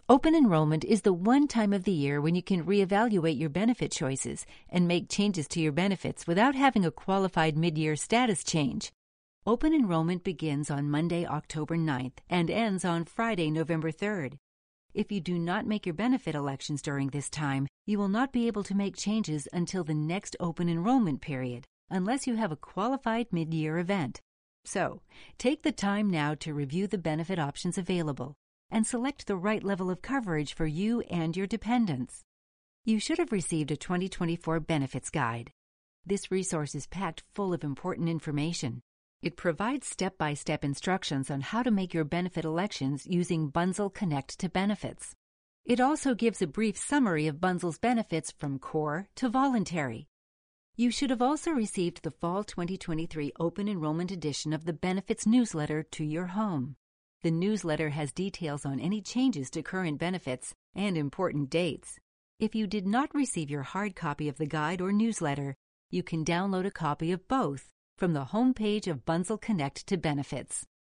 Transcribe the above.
Open enrollment is the one time of the year when you can reevaluate your benefit choices and make changes to your benefits without having a qualified mid-year status change. Open enrollment begins on Monday, October 9th and ends on Friday, November 3rd. If you do not make your benefit elections during this time, you will not be able to make changes until the next open enrollment period, unless you have a qualified mid-year event. So, take the time now to review the benefit options available and select the right level of coverage for you and your dependents. You should have received a 2024 Benefits Guide. This resource is packed full of important information. It provides step-by-step instructions on how to make your benefit elections using Bunzl Connect to Benefits. It also gives a brief summary of Bunzl's benefits from core to voluntary. You should have also received the Fall 2023 Open Enrollment edition of the Benefits newsletter to your home. The newsletter has details on any changes to current benefits and important dates. If you did not receive your hard copy of the guide or newsletter, you can download a copy of both from the homepage of Bunzl Connect to Benefits.